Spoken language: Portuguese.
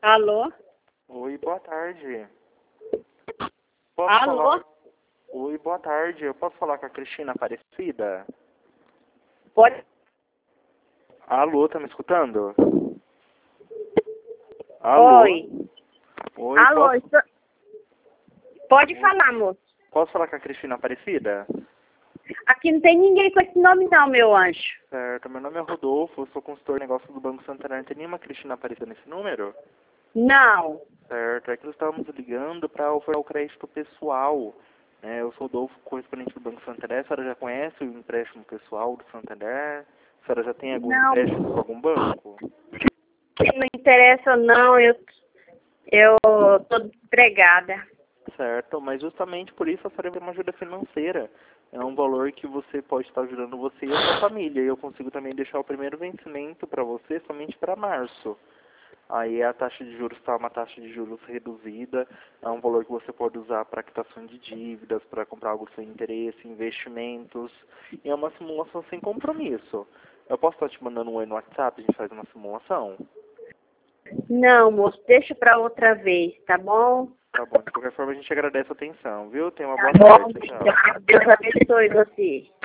Alô? Oi, boa tarde. Posso Alô? falar? Oi, boa tarde. Eu posso falar com a Cristina Aparecida? Pode? Alô, tá me escutando? Alô? Oi. Oi, Alô? Pode Oi. falar, moço. Posso falar com a Cristina Aparecida? Aqui não tem ninguém com esse nome não, meu anjo. Certo, meu nome é Rodolfo, eu sou consultor de negócios do Banco Santander. Tem nenhuma Cristina Aparecida nesse número? Não. Certo, é que nós estávamos ligando para ofertar o crédito pessoal. Eu sou o Rodolfo, correspondente do Banco Santander. A senhora já conhece o empréstimo pessoal do Santander? A senhora já tem algum Não. empréstimo com algum banco? Não interessa não, eu tô desempregada. Certo, mas justamente por isso a senhora vai ter uma ajuda financeira. É um valor que você pode estar ajudando você e a sua família. E eu consigo também deixar o primeiro vencimento para você somente para março. Aí a taxa de juros está uma taxa de juros reduzida, é um valor que você pode usar para quitação de dívidas, para comprar algo sem interesse, investimentos, e é uma simulação sem compromisso. Eu posso estar te mandando um oi no WhatsApp, a gente faz uma simulação? Não, moço, deixa pra outra vez, tá bom? Tá bom, de qualquer forma a gente agradece a atenção, viu? Tenha uma Tá boa bom. tarde, tchau. Deus abençoe você.